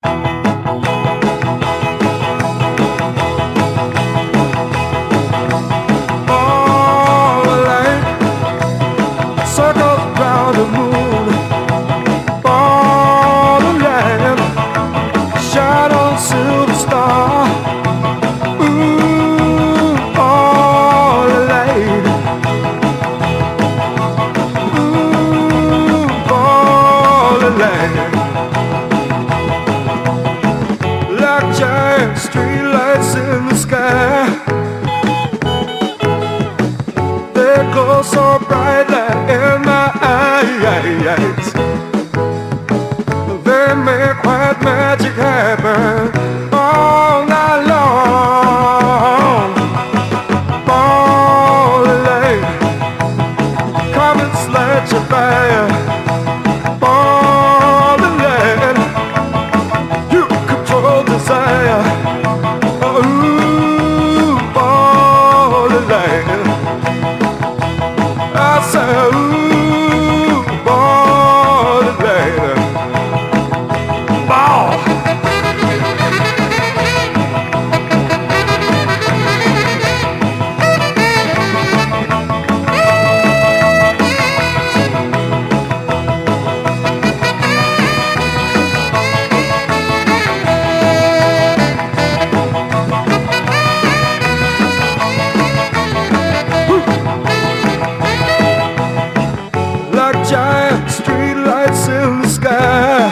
Like giant streetlights in the sky, they glow so brightly in my eyes. They make white magic happen all night long. Falling late, comets let you fire. Falling late, you control desire. Ooh, falling late, I say ooh, falling late. Ball. Like giant streetlights in the sky,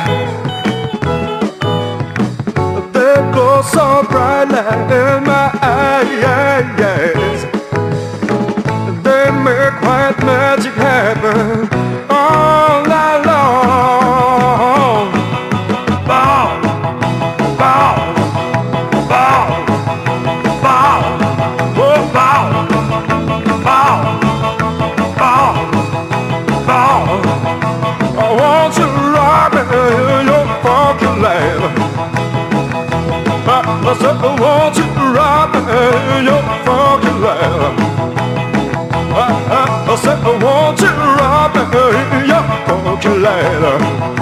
they glow so brightly in my eyes. They make white magic happen all night long. Ball, ball, ball, ball, oh ball, ball, ball, ball. I want you to rock me in your funky land. I said I want you to rock me in your funky land. I said I want you to rock me in your funky land.